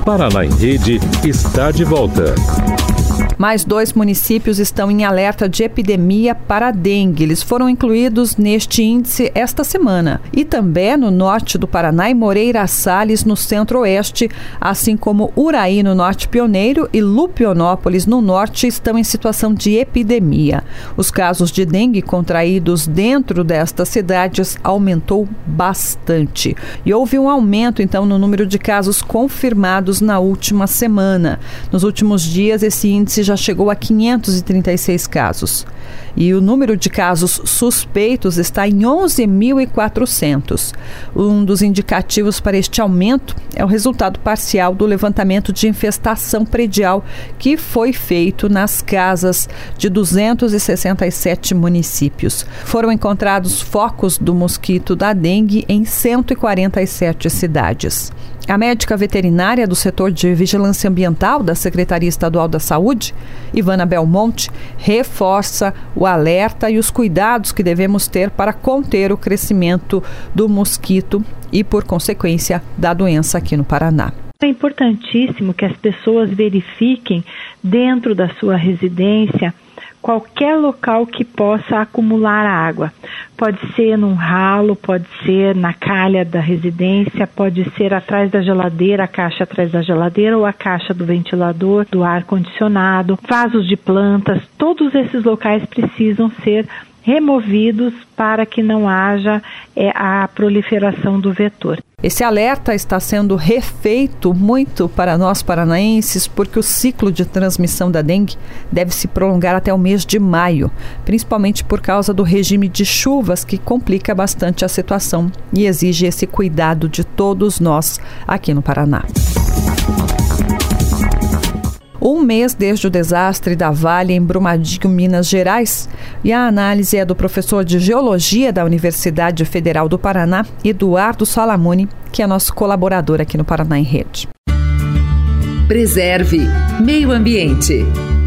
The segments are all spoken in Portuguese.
Paraná em Rede está de volta. Mais 2 municípios estão em alerta de epidemia para a dengue. Eles foram incluídos neste índice esta semana. Itambé, no norte do Paraná, e Moreira Salles, no centro-oeste, assim como Uraí, no norte pioneiro, e Lupionópolis, no norte, estão em situação de epidemia. Os casos de dengue contraídos dentro destas cidades aumentou bastante. E houve um aumento, então, no número de casos confirmados na última semana. Nos últimos dias, esse índice já chegou a 536 casos. E o número de casos suspeitos está em 11.400. Um dos indicativos para este aumento é o resultado parcial do levantamento de infestação predial que foi feito nas casas de 267 municípios. Foram encontrados focos do mosquito da dengue em 147 cidades. A médica veterinária do setor de vigilância ambiental da Secretaria Estadual da Saúde, Ivana Belmonte, reforça o alerta e os cuidados que devemos ter para conter o crescimento do mosquito e, por consequência, da doença aqui no Paraná. É importantíssimo que as pessoas verifiquem dentro da sua residência qualquer local que possa acumular água. Pode ser num ralo, pode ser na calha da residência, pode ser atrás da geladeira, a caixa atrás da geladeira ou a caixa do ventilador, do ar-condicionado, vasos de plantas. Todos esses locais precisam ser removidos para que não haja a proliferação do vetor. Esse alerta está sendo refeito muito para nós paranaenses porque o ciclo de transmissão da dengue deve se prolongar até o mês de maio, principalmente por causa do regime de chuvas que complica bastante a situação e exige esse cuidado de todos nós aqui no Paraná. Um mês desde o desastre da Vale em Brumadinho, Minas Gerais, e a análise é do professor de Geologia da Universidade Federal do Paraná, Eduardo Salamone, que é nosso colaborador aqui no Paraná em Rede. Preserve Meio Ambiente.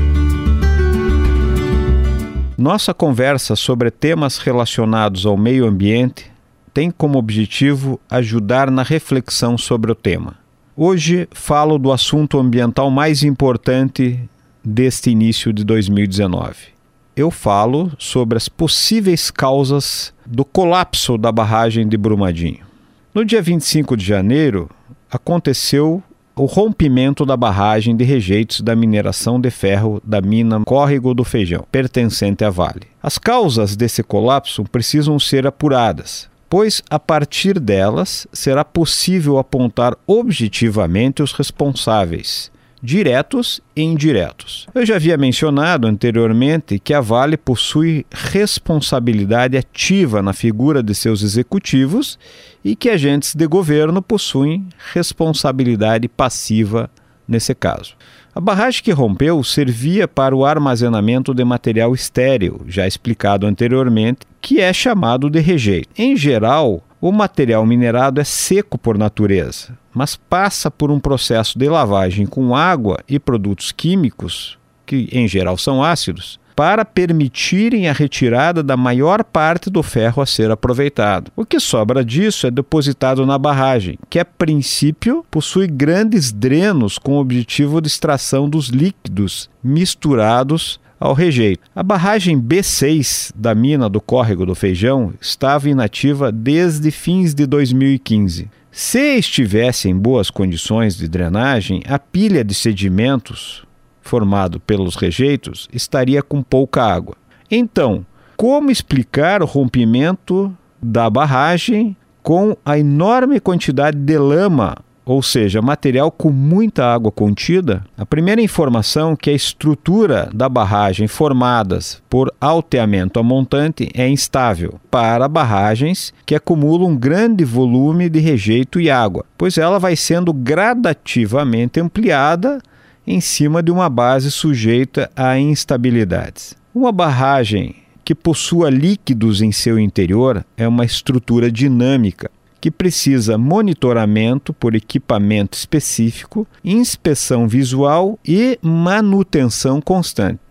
Nossa conversa sobre temas relacionados ao meio ambiente tem como objetivo ajudar na reflexão sobre o tema. Hoje falo do assunto ambiental mais importante deste início de 2019. Eu falo sobre as possíveis causas do colapso da barragem de Brumadinho. No dia 25 de janeiro, aconteceu o rompimento da barragem de rejeitos da mineração de ferro da mina Córrego do Feijão, pertencente à Vale. As causas desse colapso precisam ser apuradas, pois a partir delas será possível apontar objetivamente os responsáveis, diretos e indiretos. Eu já havia mencionado anteriormente que a Vale possui responsabilidade ativa na figura de seus executivos e que agentes de governo possuem responsabilidade passiva nesse caso. A barragem que rompeu servia para o armazenamento de material estéril, já explicado anteriormente, que é chamado de rejeito. Em geral, o material minerado é seco por natureza, mas passa por um processo de lavagem com água e produtos químicos, que em geral são ácidos, para permitirem a retirada da maior parte do ferro a ser aproveitado. O que sobra disso é depositado na barragem, que a princípio possui grandes drenos com o objetivo de extração dos líquidos misturados ao rejeito. A barragem B6 da mina do Córrego do Feijão estava inativa desde fins de 2015. Se estivesse em boas condições de drenagem, a pilha de sedimentos formado pelos rejeitos estaria com pouca água. Então, como explicar o rompimento da barragem com a enorme quantidade de lama, ou seja, material com muita água contida? A primeira informação é que a estrutura da barragem formadas por alteamento a montante é instável para barragens que acumulam um grande volume de rejeito e água, pois ela vai sendo gradativamente ampliada em cima de uma base sujeita a instabilidades. Uma barragem que possua líquidos em seu interior é uma estrutura dinâmica que precisa monitoramento por equipamento específico, inspeção visual e manutenção constante.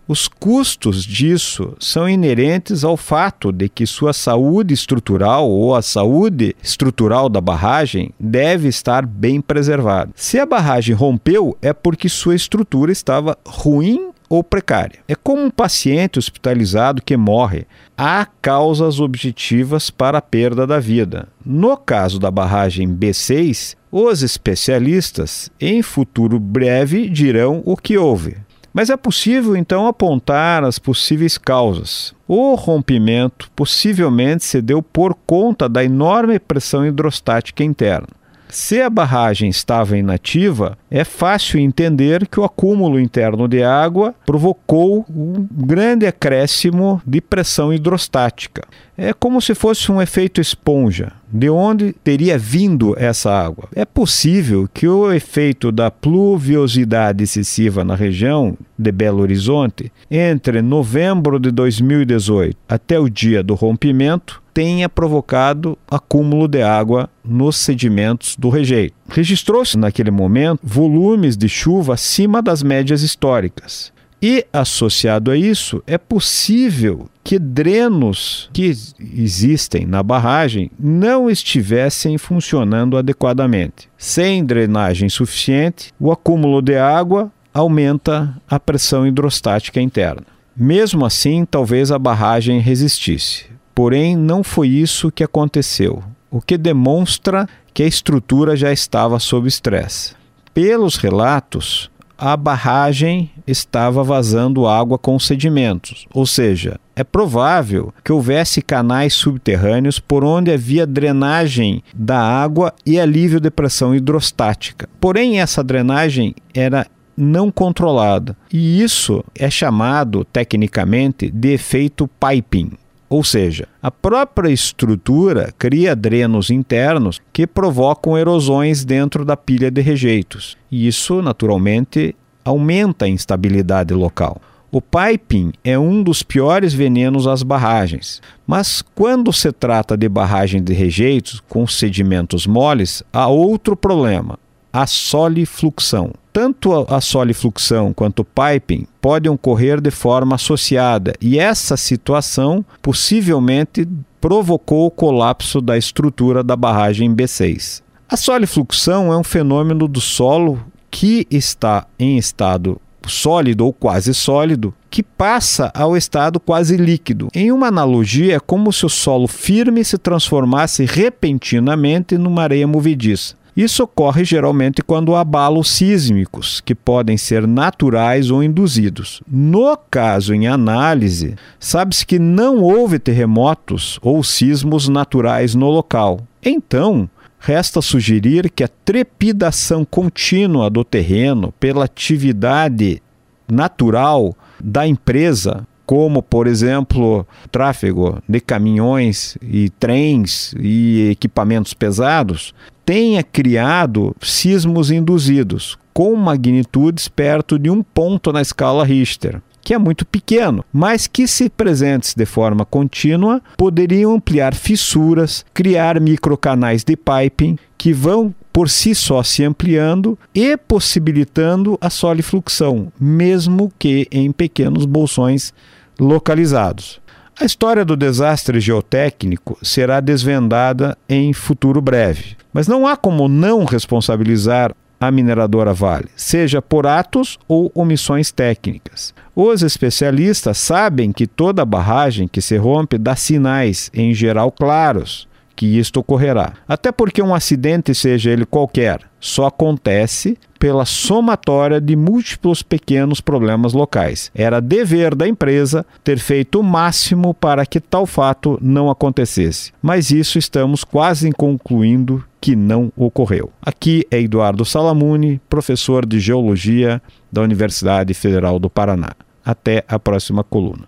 Os custos disso são inerentes ao fato de que sua saúde estrutural ou a saúde estrutural da barragem deve estar bem preservada. Se a barragem rompeu, é porque sua estrutura estava ruim ou precária. É como um paciente hospitalizado que morre. Há causas objetivas para a perda da vida. No caso da barragem B6, os especialistas, em futuro breve, dirão o que houve. Mas é possível, então, apontar as possíveis causas. O rompimento possivelmente se deu por conta da enorme pressão hidrostática interna. Se a barragem estava inativa, é fácil entender que o acúmulo interno de água provocou um grande acréscimo de pressão hidrostática. É como se fosse um efeito esponja. De onde teria vindo essa água? É possível que o efeito da pluviosidade excessiva na região de Belo Horizonte, entre novembro de 2018 até o dia do rompimento, tenha provocado acúmulo de água nos sedimentos do rejeito. Registrou-se naquele momento volumes de chuva acima das médias históricas. E, associado a isso, é possível que drenos que existem na barragem não estivessem funcionando adequadamente. Sem drenagem suficiente, o acúmulo de água aumenta a pressão hidrostática interna. Mesmo assim, talvez a barragem resistisse. Porém, não foi isso que aconteceu, o que demonstra que a estrutura já estava sob estresse. Pelos relatos, a barragem estava vazando água com sedimentos, ou seja, é provável que houvesse canais subterrâneos por onde havia drenagem da água e alívio de pressão hidrostática. Porém, essa drenagem era não controlada, e isso é chamado, tecnicamente, de efeito piping. Ou seja, a própria estrutura cria drenos internos que provocam erosões dentro da pilha de rejeitos. E isso, naturalmente, aumenta a instabilidade local. O piping é um dos piores venenos às barragens. Mas quando se trata de barragem de rejeitos com sedimentos moles, há outro problema: a solifluxão. Tanto a solifluxão quanto o piping podem ocorrer de forma associada, e essa situação possivelmente provocou o colapso da estrutura da barragem B6. A solifluxão é um fenômeno do solo que está em estado sólido ou quase sólido, que passa ao estado quase líquido. Em uma analogia, é como se o solo firme se transformasse repentinamente numa areia movediça. Isso ocorre geralmente quando há abalos sísmicos, que podem ser naturais ou induzidos. No caso em análise, sabe-se que não houve terremotos ou sismos naturais no local. Então, resta sugerir que a trepidação contínua do terreno pela atividade natural da empresa, como, por exemplo, tráfego de caminhões e trens e equipamentos pesados, tenha criado sismos induzidos, com magnitudes perto de 1 ponto na escala Richter, que é muito pequeno, mas que, se presentes de forma contínua, poderiam ampliar fissuras, criar microcanais de piping, que vão por si só se ampliando e possibilitando a solifluxão, mesmo que em pequenos bolsões localizados. A história do desastre geotécnico será desvendada em futuro breve, mas não há como não responsabilizar a mineradora Vale, seja por atos ou omissões técnicas. Os especialistas sabem que toda barragem que se rompe dá sinais, em geral claros, que isto ocorrerá. Até porque um acidente, seja ele qualquer, só acontece pela somatória de múltiplos pequenos problemas locais. Era dever da empresa ter feito o máximo para que tal fato não acontecesse. Mas isso estamos quase concluindo que não ocorreu. Aqui é Eduardo Salamuni, professor de Geologia da Universidade Federal do Paraná. Até a próxima coluna.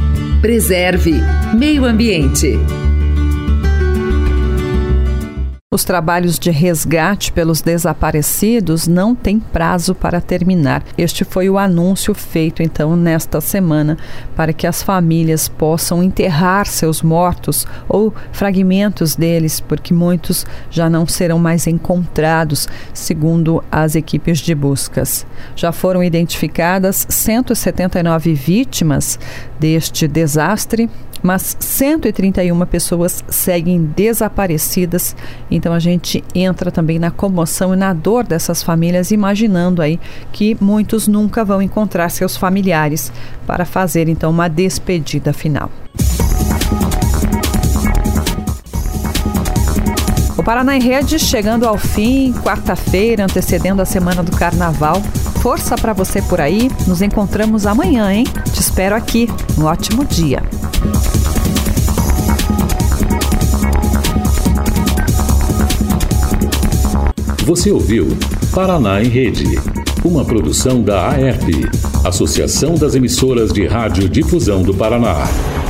Preserve Meio Ambiente. Os trabalhos de resgate pelos desaparecidos não têm prazo para terminar. Este foi o anúncio feito, então, nesta semana, para que as famílias possam enterrar seus mortos ou fragmentos deles, porque muitos já não serão mais encontrados, segundo as equipes de buscas. Já foram identificadas 179 vítimas deste desastre, mas 131 pessoas seguem desaparecidas. Então a gente entra também na comoção e na dor dessas famílias, imaginando aí que muitos nunca vão encontrar seus familiares para fazer então uma despedida final. O Paraná em Rede chegando ao fim, quarta-feira, antecedendo a semana do Carnaval. Força para você por aí. Nos encontramos amanhã, hein? Te espero aqui. Um ótimo dia. Você ouviu Paraná em Rede, uma produção da AERP, Associação das Emissoras de Rádio Difusão do Paraná.